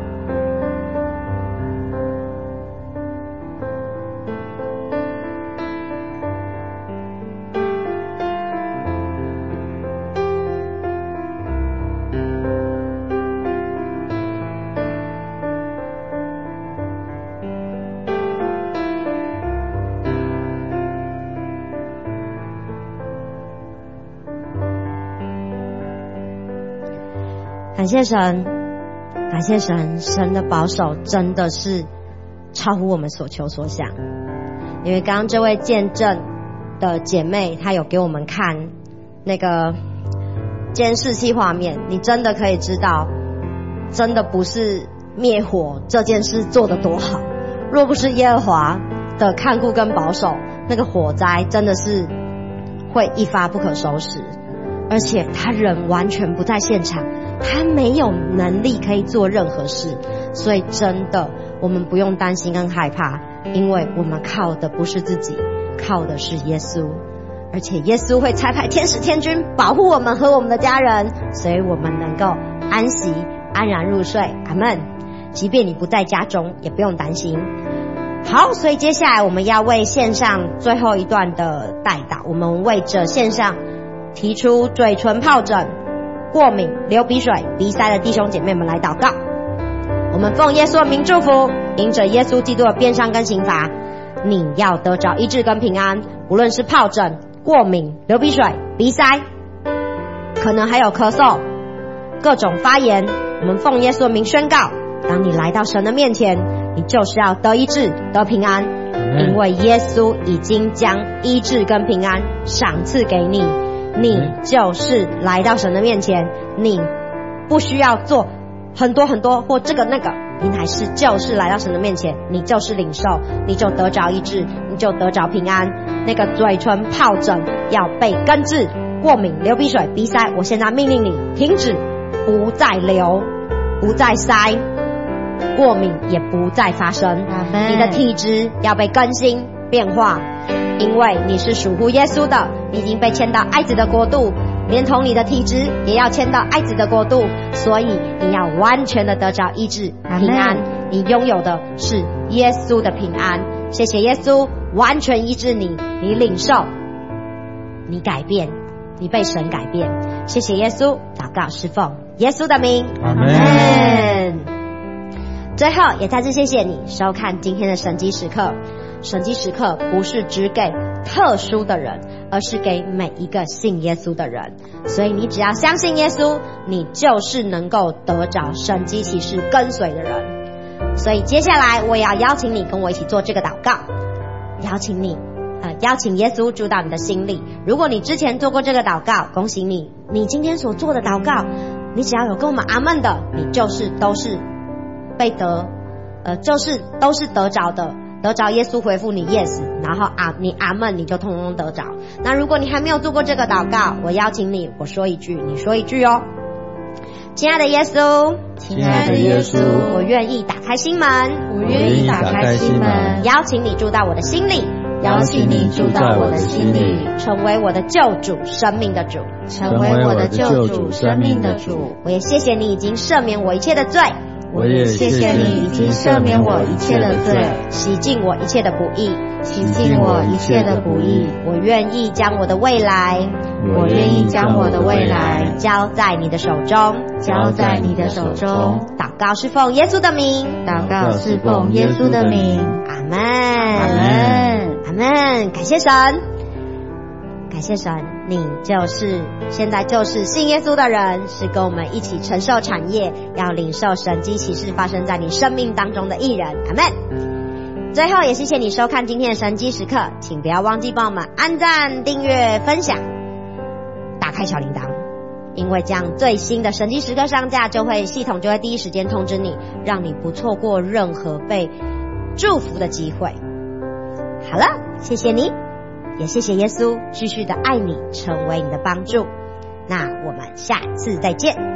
[SPEAKER 1] 感谢神，感谢神，神的保守真的是超乎我们所求所想。因为刚刚这位见证的姐妹，她有给我们看那个监视器画面，你真的可以知道，真的不是灭火这件事做得多好，若不是耶和华的看顾跟保守，那个火灾真的是会一发不可收拾。而且他人完全不在现场，他没有能力可以做任何事，所以真的我们不用担心跟害怕，因为我们靠的不是自己，靠的是耶稣。而且耶稣会差派天使天军保护我们和我们的家人，所以我们能够安息安然入睡。阿们。即便你不在家中也不用担心。好，所以接下来我们要为线上最后一段的代祷，我们为着线上提出嘴唇疱疹、过敏、流鼻水、鼻塞的弟兄姐妹们来祷告。我们奉耶稣的名祝福，因着耶稣基督的鞭伤跟刑罚，你要得着医治跟平安，无论是疱疹、过敏、流鼻水、鼻塞，可能还有咳嗽、各种发炎，我们奉耶稣的名宣告，当你来到神的面前，你就是要得医治得平安，因为耶稣已经将医治跟平安赏赐给你。你就是来到神的面前，你不需要做很多很多或这个那个，你乃是就是来到神的面前，你就是领受，你就得着医治，你就得着平安。那个嘴唇疱疹要被根治，过敏、流鼻水、鼻塞，我现在命令你停止，不再流，不再塞，过敏也不再发生。你的体质要被更新变化，因为你是属乎耶稣的，你已经被迁到爱子的国度，连同你的体质也要迁到爱子的国度，所以你要完全的得着医治平安，你拥有的是耶稣的平安。谢谢耶稣完全医治你，你领受，你改变，你被神改变。谢谢耶稣，祷告是奉耶稣的名，
[SPEAKER 2] 阿们。
[SPEAKER 1] 最后也再次谢谢你收看今天的神迹时刻。神迹时刻不是只给特殊的人，而是给每一个信耶稣的人，所以你只要相信耶稣，你就是能够得着神迹奇事跟随的人。所以接下来我也要邀请你跟我一起做这个祷告，邀请你呃，邀请耶稣住到你的心里。如果你之前做过这个祷告，恭喜你，你今天所做的祷告，你只要有跟我们阿们的，你就是都是被得呃，就是都是得着的，得着耶稣回复你 yes， 然后啊你阿们，你就通通得着。那如果你还没有做过这个祷告，我邀请你，我说一句你说一句哦。亲爱的耶稣，
[SPEAKER 2] 亲爱的耶稣，
[SPEAKER 1] 我愿意打开心门，
[SPEAKER 4] 我愿意打开心门，
[SPEAKER 1] 邀请你住到我的心里，
[SPEAKER 2] 邀请你住到我的心里，
[SPEAKER 1] 成为我的救主生命的主，
[SPEAKER 2] 成为我的救主生命的主。
[SPEAKER 1] 我也谢谢你已经赦免我一切的罪，
[SPEAKER 2] 我也谢谢你已经赦免我一切的罪，
[SPEAKER 1] 洗净我一切的不义，
[SPEAKER 3] 洗净我一切的不义。
[SPEAKER 1] 我愿意将我的未来，
[SPEAKER 3] 我愿意将我的未来
[SPEAKER 1] 交在你的手中，
[SPEAKER 3] 交在你的手中。
[SPEAKER 1] 祷告是奉耶稣的名，
[SPEAKER 3] 祷告是奉耶稣的名。
[SPEAKER 1] 阿门，
[SPEAKER 3] 阿门，
[SPEAKER 1] 阿门。感谢神，感谢神，你就是现在就是信耶稣的人，是跟我们一起承受产业，要领受神迹奇事发生在你生命当中的艺人。阿门。最后也谢谢你收看今天的神迹时刻，请不要忘记帮我们按赞、订阅、分享，打开小铃铛，因为这样最新的神迹时刻上架，就会系统就会第一时间通知你，让你不错过任何被祝福的机会。好了，谢谢你，也谢谢耶稣继续的爱你，成为你的帮助。那我们下次再见。